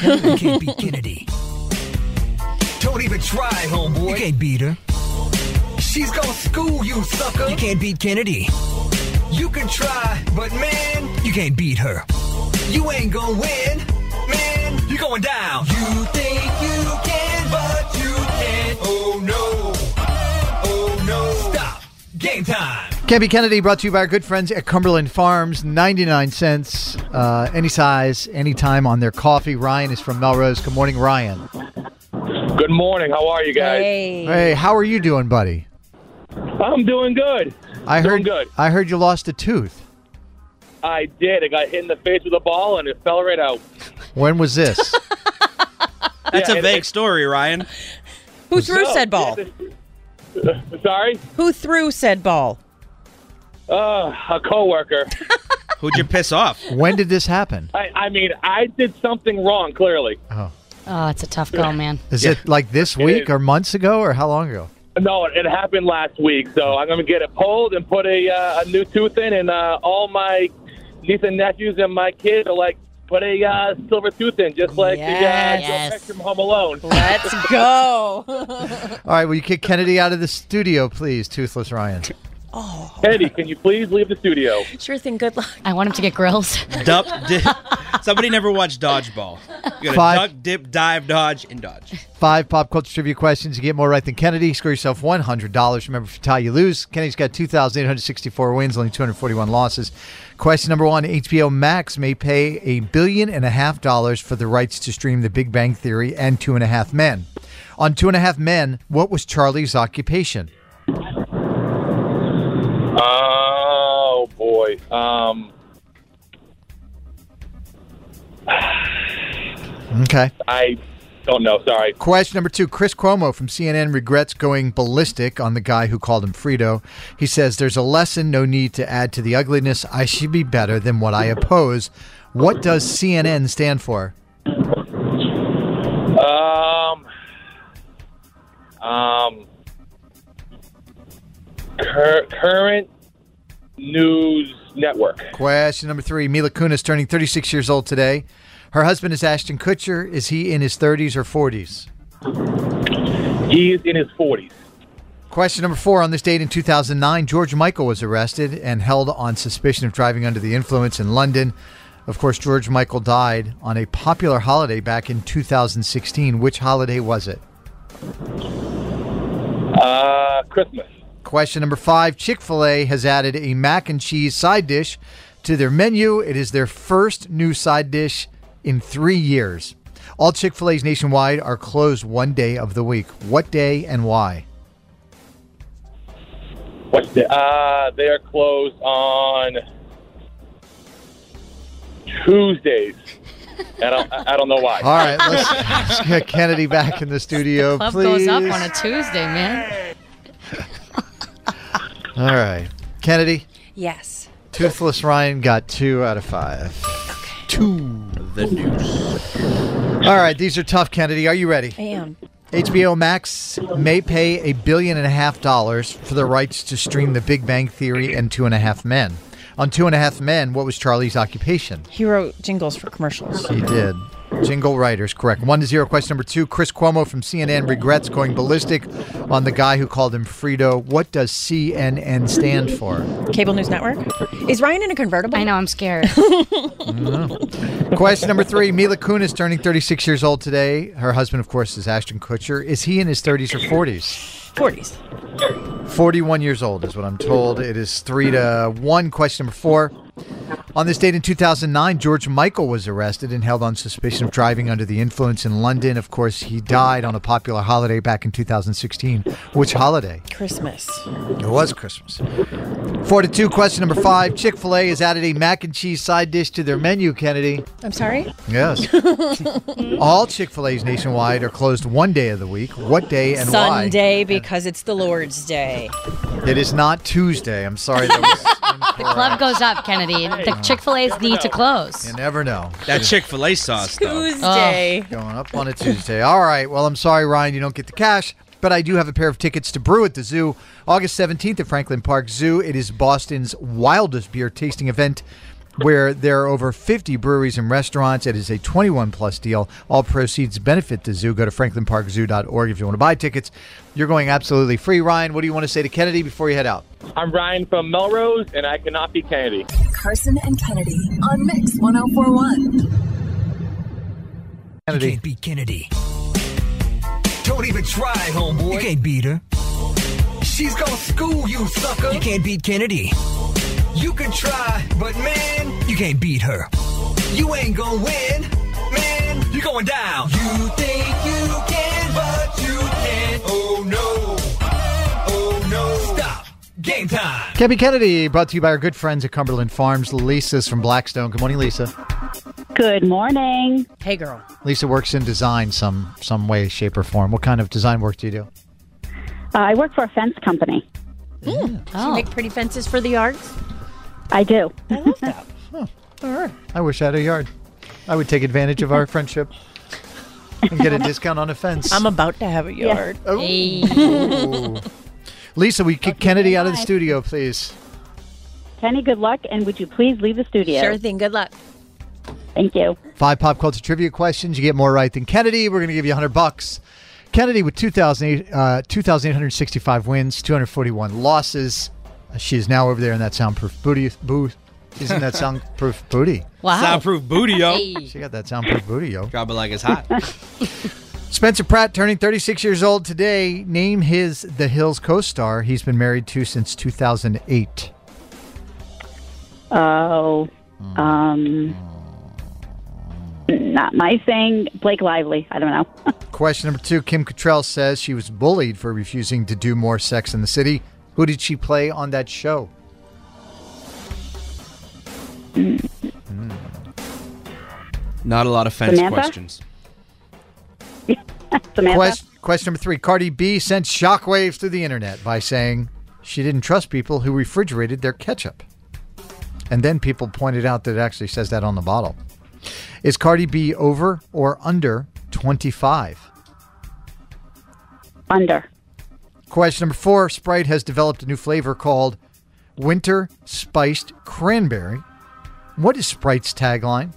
You can't beat Kennedy. Don't even try, homeboy. You can't beat her. She's gonna school you, sucker. You can't beat Kennedy. You can try, but man, you can't beat her. You ain't gonna win, man. You're going down. You think you can, but you can't. Oh no. Oh no. Stop. Game time. Can't Beat Kennedy, brought to you by our good friends at Cumberland Farms. 99 cents, any size, anytime on their coffee. Ryan is from Melrose. Good morning, Ryan. Good morning. How are you guys? Hey, how are you doing, buddy? I'm doing good. I heard you lost a tooth. I did. I got hit in the face with a ball and it fell right out. When was this? That's a vague story, Ryan. Who threw said ball? Sorry? Who threw said ball? A coworker. Who'd you piss off? When did this happen? I mean, I did something wrong, clearly. Oh, it's a tough go, man. Is it like this week or months ago or how long ago? No, it happened last week, so I'm going to get it pulled and put a new tooth in, and all my nieces and nephews and my kids are like, put a silver tooth in, just like the Joe from Home Alone. Let's go. All right, will you kick Kennedy out of the studio, please, Toothless Ryan? Oh. Kennedy, can you please leave the studio? Sure thing, good luck. I want him to get grills. Somebody never watched Dodgeball. You gotta duck, dip, dive, dodge, and dodge. 5 pop culture trivia questions. You get more right than Kennedy. Score yourself $100. Remember, if you tie, you lose. Kennedy's got 2,864 wins, only 241 losses. Question number 1. HBO Max may pay $1.5 billion for the rights to stream The Big Bang Theory and 2.5 Men. On 2.5 Men, what was Charlie's occupation? Oh, boy. Okay. I don't know. Sorry. Question number 2. Chris Cuomo from CNN regrets going ballistic on the guy who called him Frito. He says, there's a lesson, no need to add to the ugliness. I should be better than what I oppose. What does CNN stand for? Current News Network. Question number 3. Mila Kunis turning 36 years old today. Her husband is Ashton Kutcher. Is he in his 30s or 40s? He is in his 40s. Question number 4. On this date in 2009, George Michael was arrested and held on suspicion of driving under the influence in London. Of course, George Michael died on a popular holiday back in 2016. Which holiday was it? Christmas. Question number 5. Chick-fil-A has added a mac and cheese side dish to their menu. It is their first new side dish in 3 years. All Chick-fil-A's nationwide are closed one day of the week. What day and why? What day? They are closed on Tuesdays. I don't know why. All right, let's get Kennedy back in the studio, Club please. goes up on a Tuesday, man. All right. Kennedy? Yes. Toothless Ryan got 2 out of 5. Okay. 2. The news. All right, these are tough, Kennedy. Are you ready? I am. HBO Max may pay $1.5 billion for the rights to stream The Big Bang Theory and 2.5 Men. On 2.5 Men, what was Charlie's occupation? He wrote jingles for commercials. He did. Jingle writers, correct. 1-0. Question number 2. Chris Cuomo from CNN regrets going ballistic on the guy who called him Frito. What does CNN stand for? Cable News Network. Is Ryan in a convertible? I know, I'm scared. Question number 3. Mila Kunis turning 36 years old today. Her husband, of course, is Ashton Kutcher. Is he in his 30s or 40s? 40s. 41 years old is what I'm told. It is 3-1. Question number 4. On this date in 2009, George Michael was arrested and held on suspicion of driving under the influence in London. Of course, he died on a popular holiday back in 2016. Which holiday? Christmas. It was Christmas. 4-2. Question number 5. Chick-fil-A has added a mac and cheese side dish to their menu, Kennedy. I'm sorry? Yes. All Chick-fil-A's nationwide are closed one day of the week. What day and why? Sunday, because it's the Lord's Day. It is not Tuesday. I'm sorry. That was The club goes up, Kennedy. The Chick-fil-A's need to close. You never know. That Chick-fil-A sauce, though. Tuesday. Going up on a Tuesday. All right. Well, I'm sorry, Ryan, you don't get the cash, but I do have a pair of tickets to Brew at the Zoo. August 17th at Franklin Park Zoo. It is Boston's wildest beer tasting event. where there are over 50 breweries and restaurants. It is a 21-plus deal. All proceeds benefit the zoo. Go to franklinparkzoo.org if you want to buy tickets. You're going absolutely free. Ryan, what do you want to say to Kennedy before you head out? I'm Ryan from Melrose, and I cannot be Kennedy. Carson and Kennedy on Mix 104.1. Kennedy. You can't beat Kennedy. Don't even try, homeboy. You can't beat her. She's gonna school you, sucker. You can't beat Kennedy. You can try, but man, you can't beat her. You ain't gonna win, man. You're going down. You think you can, but you can't. Oh no. Oh no. Stop. Game time. Can't Beat Kennedy, brought to you by our good friends at Cumberland Farms. Lisa's from Blackstone. Good morning, Lisa. Good morning. Hey, girl. Lisa works in design some way, shape, or form. What kind of design work do you do? I work for a fence company. Do you make pretty fences for the yards? I do. I love that. All right. I wish I had a yard. I would take advantage of our friendship and get a discount on a fence. I'm about to have a yard. Ooh. Lisa, we kick Kennedy out of the studio, please. Kenny, good luck, and would you please leave the studio? Sure thing. Good luck. Thank you. 5 pop culture trivia questions. You get more right than Kennedy. We're going to give you $100. Kennedy with 2,865 wins, 241 losses. She is now over there in that soundproof booth. She's in that soundproof booty. Wow. Soundproof booty, yo. She got that soundproof booty, yo. Drop it like it's hot. Spencer Pratt turning 36 years old today. Name his The Hills co-star he's been married to since 2008. Oh, not my thing. Blake Lively. I don't know. Question number 2. Kim Cattrall says she was bullied for refusing to do more Sex in the City. Who did she play on that show? Not a lot of fence Samantha? questions. Samantha? Question number 3. Cardi B sent shockwaves through the internet by saying she didn't trust people who refrigerated their ketchup. And then people pointed out that it actually says that on the bottle. Is Cardi B over or under 25? Under. Question number 4. Sprite has developed a new flavor called Winter Spiced Cranberry. What is Sprite's tagline?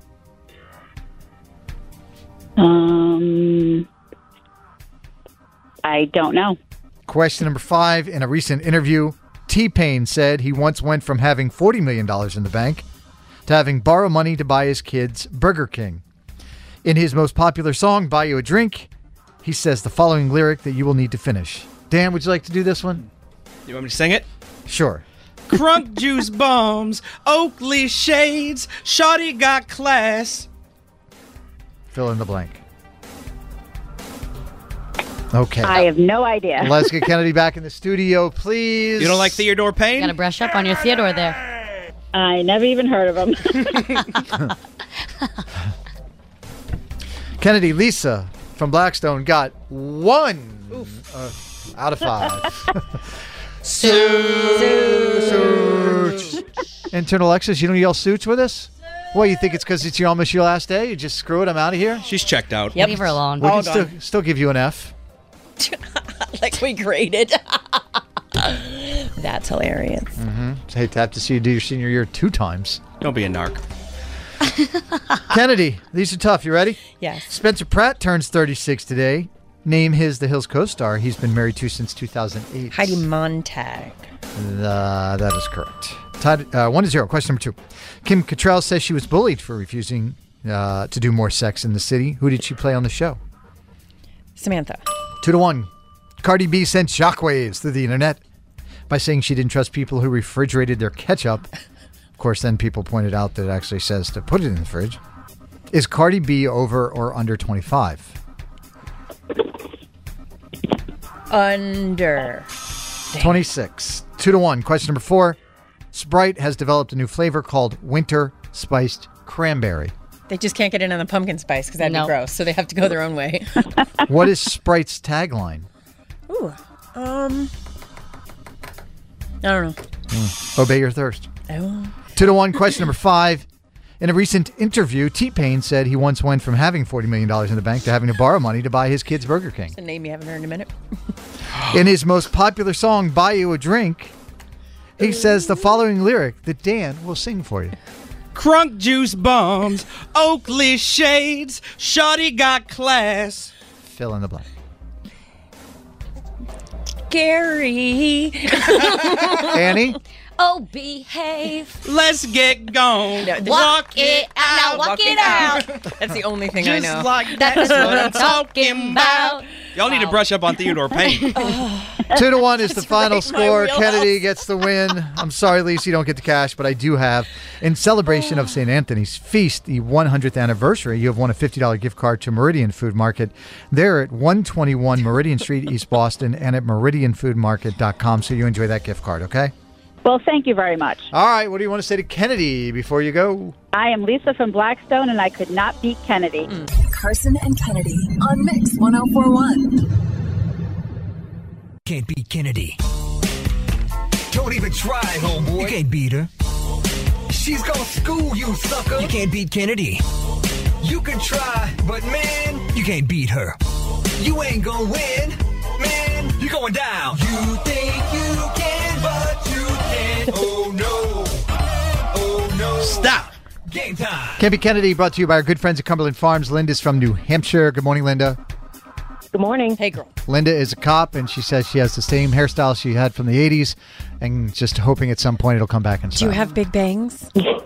I don't know. Question number 5. In a recent interview, T-Pain said he once went from having $40 million in the bank to having borrow money to buy his kids Burger King. In his most popular song, Buy You a Drink, he says the following lyric that you will need to finish. Dan, would you like to do this one? You want me to sing it? Sure. Crunk juice bombs, Oakley shades, Shawty got class. Fill in the blank. Okay. I have no idea. Let's get Kennedy back in the studio, please. You don't like Theodore Payne? You gotta brush up on your Theodore there. I never even heard of him. Kennedy, Lisa from Blackstone got 1 out of 5. Suits. Intern Alexis, you don't yell suits with us? What, you think it's because it's almost your last day? You just screw it, I'm out of here? She's checked out. Leave her alone. We can still give you an F. Like we graded. That's hilarious. Hate to have to see you do your senior year 2 times. Don't be a narc. Kennedy, these are tough. You ready? Yes. Spencer Pratt turns 36 today. Name his The Hills co-star he's been married to since 2008. Heidi Montag. That is correct. Tied 1-0. Question number 2. Kim Cattrall says she was bullied for refusing to do more Sex in the City. Who did she play on the show? Samantha. 2-1. Cardi B sent shockwaves through the internet by saying she didn't trust people who refrigerated their ketchup. Of course, then people pointed out that it actually says to put it in the fridge. Is Cardi B over or under 25? Under. 26. 2-1. Question number 4. Sprite has developed a new flavor called Winter Spiced Cranberry. They just can't get in on the pumpkin spice because that'd be gross. So they have to go their own way. What is Sprite's tagline? Ooh. I don't know. Obey your thirst. Oh. 2-1. Question number 5. In a recent interview, T-Pain said he once went from having $40 million in the bank to having to borrow money to buy his kids Burger King. It's a name you haven't heard in a minute. In his most popular song, Buy You a Drink, he says the following lyric that Dan will sing for you. Crunk juice bombs, Oakley shades, shawty got class. Fill in the blank. Gary. Annie? Oh, behave. Let's get gone. No, Walk it out. Now walk it out. That's the only thing I Just know. like That's what I'm talking about. Y'all need to brush up on Theodore Payne. 2-1 is the final right in my score. wheelhouse. Kennedy gets the win. I'm sorry, Lisa, you don't get the cash, but I do have, in celebration of St. Anthony's Feast, the 100th anniversary, you have won a $50 gift card to Meridian Food Market. They're at 121 Meridian Street, East Boston, and at meridianfoodmarket.com, so you enjoy that gift card, okay? Well, thank you very much. All right, what do you want to say to Kennedy before you go? I am Lisa from Blackstone, and I could not beat Kennedy. Carson and Kennedy on Mix 1041. Can't beat Kennedy. Don't even try, homeboy. You can't beat her. She's gonna school you, sucker. You can't beat Kennedy. You can try, but man, you can't beat her. You ain't gonna win, man. You're going down. You think you can, but you can't. Oh no. Oh no. Stop. Game time. Can't beat Kennedy, brought to you by our good friends at Cumberland Farms. Linda's from New Hampshire. Good morning, Linda. Good morning. Hey, girl. Linda is a cop, and she says she has the same hairstyle she had from the 80s, and just hoping at some point it'll come back in Do style. you have big bangs?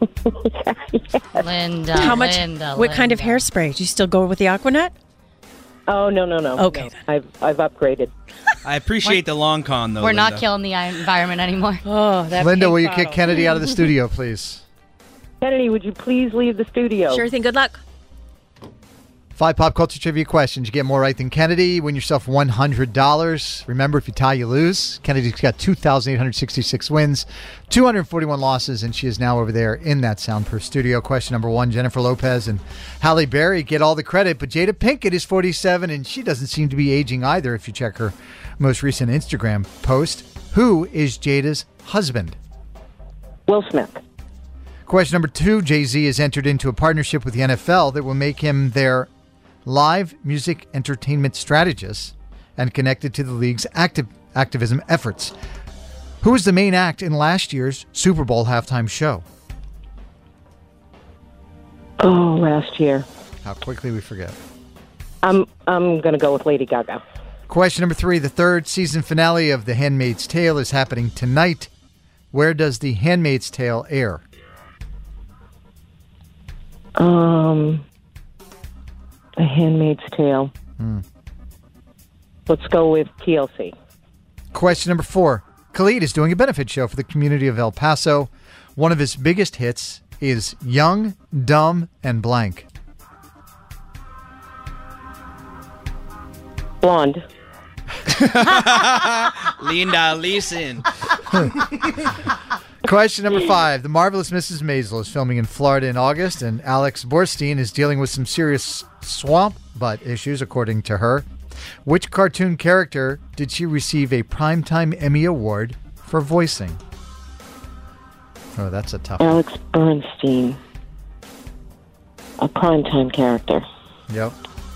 Linda, How much? Linda, what kind of Linda. hairspray? Do you still go with the Aquanet? Oh, no. Okay, No. then. I've upgraded. I appreciate the long con, though. We're not Linda. killing the environment anymore. Oh, that Linda, pink will you bottle. kick Kennedy out of the studio, please? Kennedy, would you please leave the studio? Sure thing. Good luck. 5 pop culture trivia questions. You get more right than Kennedy. Win yourself $100. Remember, if you tie, you lose. Kennedy's got 2,866 wins, 241 losses, and she is now over there in that soundproof studio. Question number 1, Jennifer Lopez and Halle Berry get all the credit, but Jada Pinkett is 47, and she doesn't seem to be aging either if you check her most recent Instagram post. Who is Jada's husband? Will Smith. Question number 2, Jay-Z has entered into a partnership with the NFL that will make him their live music entertainment strategist and connected to the league's activism efforts. Who was the main act in last year's Super Bowl halftime show? Oh, last year. How quickly we forget. I'm going to go with Lady Gaga. Question number 3, the third season finale of The Handmaid's Tale is happening tonight. Where does The Handmaid's Tale air? The Handmaid's Tale. Let's go with TLC. Question number 4. Khalid is doing a benefit show for the community of El Paso. One of his biggest hits is Young, Dumb, and Blank. Blonde. Linda, listen. Question number 5. The Marvelous Mrs. Maisel is filming in Florida in August, and Alex Borstein is dealing with some serious swamp butt issues, according to her. Which cartoon character did she receive a Primetime Emmy Award for voicing? Oh, that's a tough one. Alex Bernstein. A primetime character. Yep.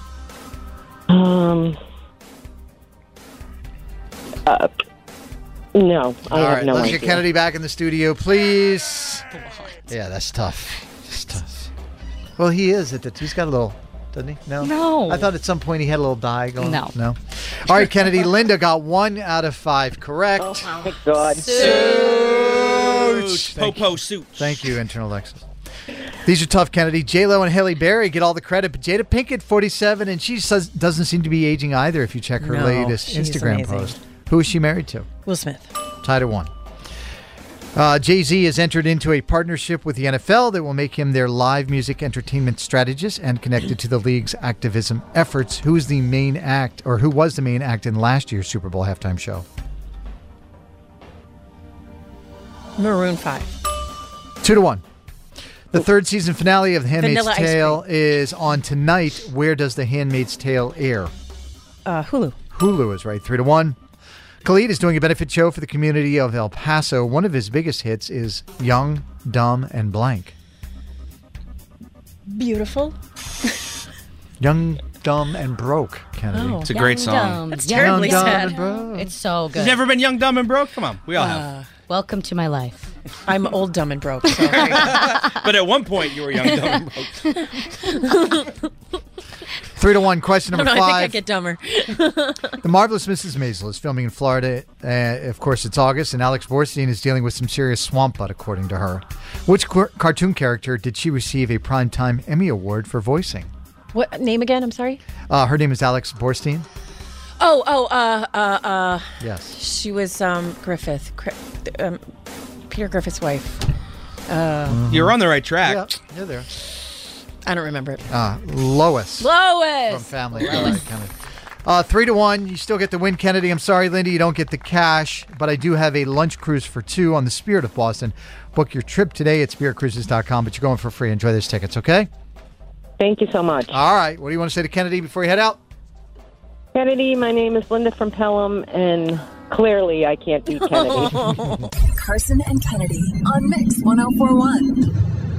No, I All have right, no let's idea. get Kennedy back in the studio, please. Yeah, that's tough. That's tough. Well, he is. He's got a little, doesn't he? No? No. I thought at some point he had a little dye going. No. No. All right, Kennedy. Linda got 1 out of 5 correct. Oh, thank God. Suits. Popo suits. Thank you, Internal Alexis. These are tough, Kennedy. J-Lo and Halle Berry get all the credit, but Jada Pinkett, 47, and she doesn't seem to be aging either if you check her No, latest she's Instagram amazing. post. Who is she married to? Will Smith. Tied at 1. Jay-Z has entered into a partnership with the NFL that will make him their live music entertainment strategist and connected to the league's activism efforts. Who is the main act, or who was the main act in last year's Super Bowl halftime show? Maroon 5. 2-1. The third season finale of The Handmaid's Vanilla Ice Tale is on tonight. Where does The Handmaid's Tale air? Hulu. Hulu is right. 3-1. Khalid is doing a benefit show for the community of El Paso. One of his biggest hits is Young, Dumb, and Blank. Beautiful. Young, Dumb, and Broke, Kennedy. Oh. It's a great Young, song. dumb, That's young, terribly Young, Dumb, sad. and Broke. It's so good. You've never been young, dumb, and broke? Come on. We all have. Welcome to my life. I'm old, dumb, and broke. So. But at one point, you were young, dumb, and broke. 3-1. Question number 5. I think I get dumber. The Marvelous Mrs. Maisel is filming in Florida. Of course, it's August, and Alex Borstein is dealing with some serious swamp butt, according to her. Which cartoon character did she receive a Primetime Emmy Award for voicing? What name again? I'm sorry. Her name is Alex Borstein. Yes. She was Griffith, Peter Griffith's wife. You're on the right track. Yeah, you're there. I don't remember it. Lois. Lois. From Family Guy. 3-1. You still get the win, Kennedy. I'm sorry, Lindy, you don't get the cash, but I do have a lunch cruise for 2 on the Spirit of Boston. Book your trip today at spiritcruises.com, but you're going for free. Enjoy those tickets, okay? Thank you so much. All right. What do you want to say to Kennedy before you head out? Kennedy, my name is Linda from Pelham, and clearly I can't beat Kennedy. Carson and Kennedy on Mix 104.1.